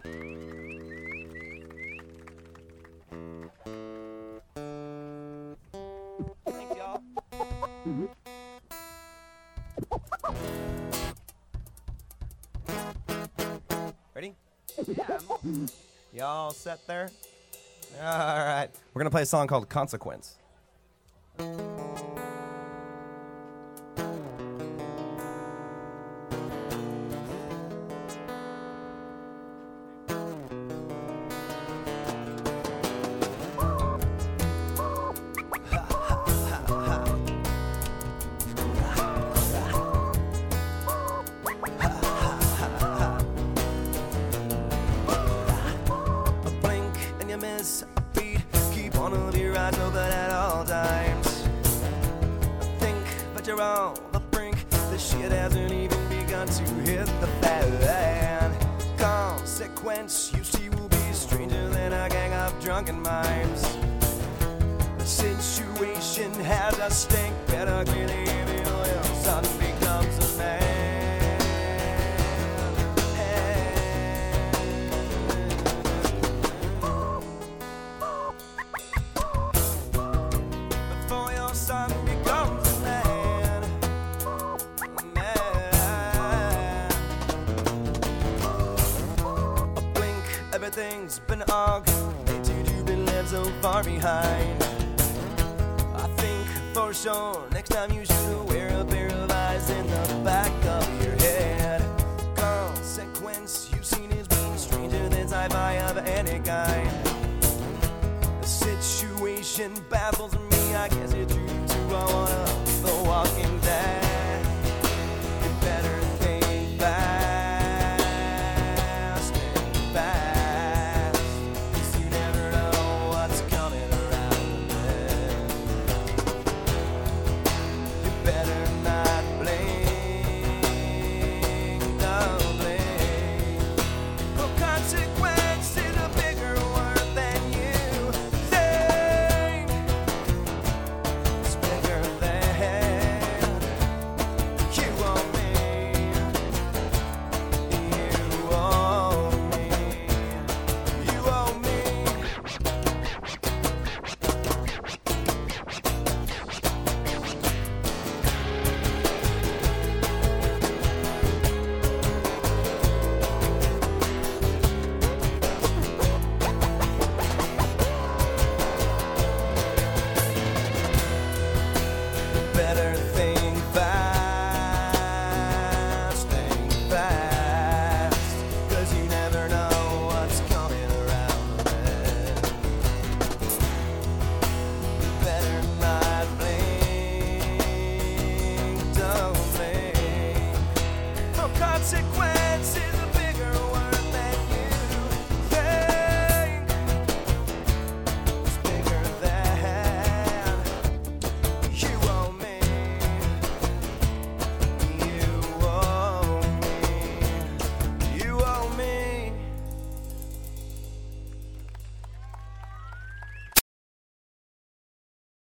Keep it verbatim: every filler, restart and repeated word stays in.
Thanks, y'all. Ready? Yeah, I'm Y'all set there? All right. We're going to play a song called Consequence. Miss a beat, keep on of your eyes open at all times. Think, but you're on the brink. The shit hasn't even begun to hit the fan. Consequence you see will be stranger than a gang of drunken mimes. The situation has a stink, better clearly if you know your son becomes a man. Son becomes a man, man. A blink, everything's been argued. You've been left so far behind. I think for sure next time you should wear a pair of eyes in the back of your head. Consequence you've seen is being stranger than sci-fi of any kind. The situation baffles me. I guess it's true too. I wanna The Walking Dead.